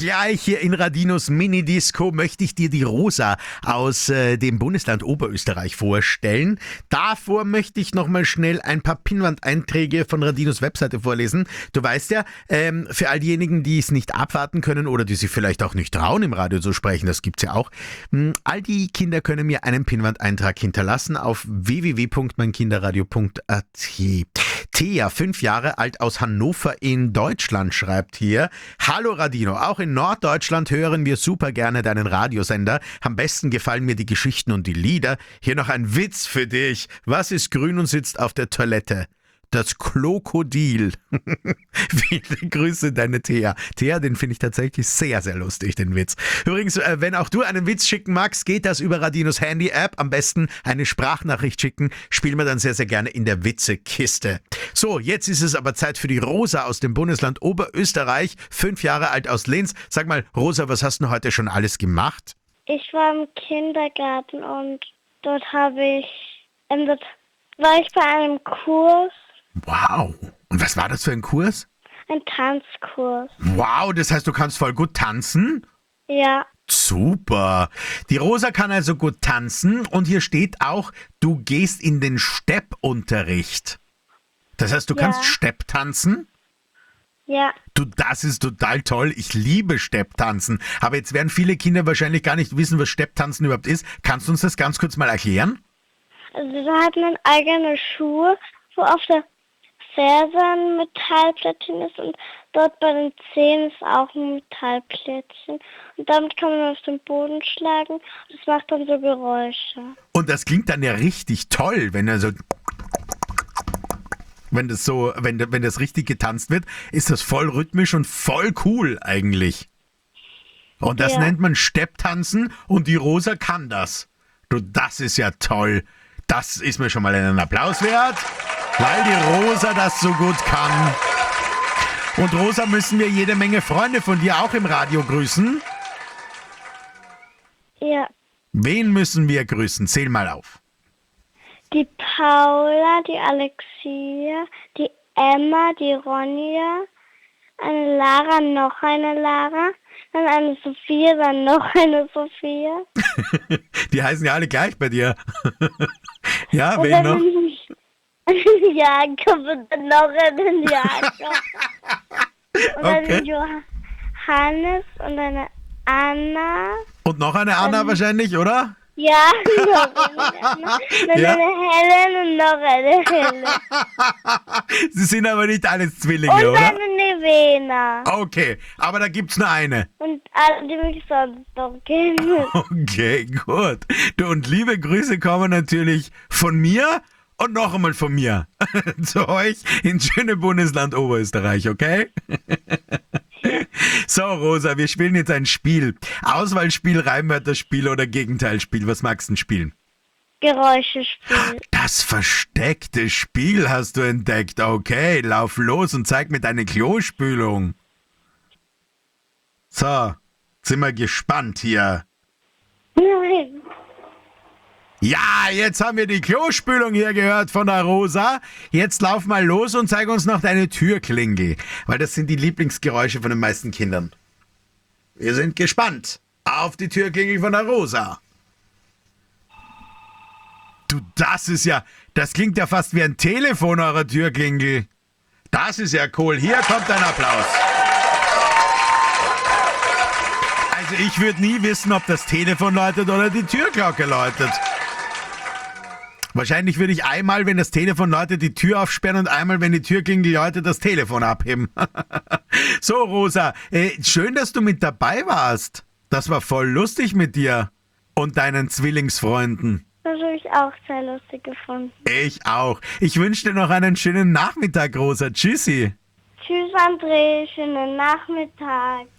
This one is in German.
Gleich hier in Radinos Mini-Disco möchte ich dir die Rosa aus dem Bundesland Oberösterreich vorstellen. Davor möchte ich nochmal schnell ein paar Pinnwand-Einträge von Radinos Webseite vorlesen. Du weißt ja, für all diejenigen, die es nicht abwarten können oder die sich vielleicht auch nicht trauen, im Radio zu sprechen, das gibt's ja auch, all die Kinder können mir einen Pinnwand-Eintrag hinterlassen auf www.meinkinderradio.at. Thea, 5 Jahre alt aus Hannover in Deutschland, schreibt hier: Hallo Radino, auch in Norddeutschland hören wir super gerne deinen Radiosender. Am besten gefallen mir die Geschichten und die Lieder. Hier noch ein Witz für dich. Was ist grün und sitzt auf der Toilette? Das Krokodil. Viele Grüße, deine Thea. Thea, den finde ich tatsächlich sehr, sehr lustig, den Witz. Übrigens, wenn auch du einen Witz schicken magst, geht das über Radinos Handy-App. Am besten eine Sprachnachricht schicken. Spielen wir dann sehr, sehr gerne in der Witzekiste. So, jetzt ist es aber Zeit für die Rosa aus dem Bundesland Oberösterreich. 5 Jahre alt aus Linz. Sag mal, Rosa, was hast du heute schon alles gemacht? Ich war im Kindergarten und dort dort war ich bei einem Kurs, Wow. Und was war das für ein Kurs? ein Tanzkurs. Wow, das heißt, du kannst voll gut tanzen? Ja, Super. Die Rosa kann also gut tanzen und hier steht auch, du gehst in den Steppunterricht. Das heißt, du Ja. kannst Stepp tanzen? ja. Du, das ist total toll. Ich liebe Stepptanzen. Aber jetzt werden viele Kinder wahrscheinlich gar nicht wissen, was Stepptanzen überhaupt ist. Kannst du uns das ganz kurz mal erklären? Also wir hatten dann eigene Schuhe, wo auf der Ferse ein Metallplättchen ist und dort bei den Zehen ist auch ein Metallplättchen. Und damit kann man auf den Boden schlagen und das macht dann so Geräusche. Und das klingt dann ja richtig toll, wenn das richtig getanzt wird, ist das voll rhythmisch und voll cool eigentlich. Und das Ja. nennt man Stepptanzen und die Rosa kann das. Du, das ist ja toll. Das ist mir schon mal einen Applaus wert, weil die Rosa das so gut kann. Und Rosa, müssen wir jede Menge Freunde von dir auch im Radio grüßen? Ja, Wen müssen wir grüßen? Zähl mal auf. die Paula, die Alexia, die Emma, die Ronja, eine Lara, noch eine Lara, dann eine Sophia, dann noch eine Sophia. Die heißen ja alle gleich bei dir. Ja, Und wen dann noch? Jakob und dann noch einen Jakob. Und dann Okay. Johannes und eine Anna. Und noch eine Anna wahrscheinlich, oder? Ja, noch eine Anna. Dann Ja. eine Helen und noch eine Helen. Sie sind aber nicht alles Zwillinge, Und oder? eine Nevena. Okay, aber da gibt's nur eine. Und alle, die mich sonst noch kennen. Okay, gut. Du, und liebe Grüße kommen natürlich von mir und noch einmal von mir zu euch ins schöne Bundesland Oberösterreich, okay? So, Rosa, wir spielen jetzt ein Spiel. Auswahlspiel, Reimwörterspiel oder Gegenteilspiel. Was magst du denn spielen? Geräusche spielen. Das versteckte Spiel hast du entdeckt. Okay, lauf los und zeig mir deine Klospülung. So, sind wir gespannt hier. Nein. Ja, jetzt haben wir die Klospülung hier gehört von der Rosa. Jetzt lauf mal los und zeig uns noch deine Türklingel, weil das sind die Lieblingsgeräusche von den meisten Kindern. Wir sind gespannt auf die Türklingel von der Rosa. Du, das klingt ja fast wie ein Telefon, eurer Türklingel. Das ist ja cool. Hier kommt ein Applaus. Also ich würde nie wissen, ob das Telefon läutet oder die Türglocke läutet. Wahrscheinlich würde ich einmal, wenn das Telefon läutet, die Tür aufsperren und einmal, wenn die Türklingel läutet, das Telefon abheben. So, Rosa, schön, dass du mit dabei warst. Das war voll lustig mit dir und deinen Zwillingsfreunden. Das habe ich auch sehr lustig gefunden. Ich auch. Ich wünsche dir noch einen schönen Nachmittag, Rosa. Tschüssi. Tschüss, André. Schönen Nachmittag.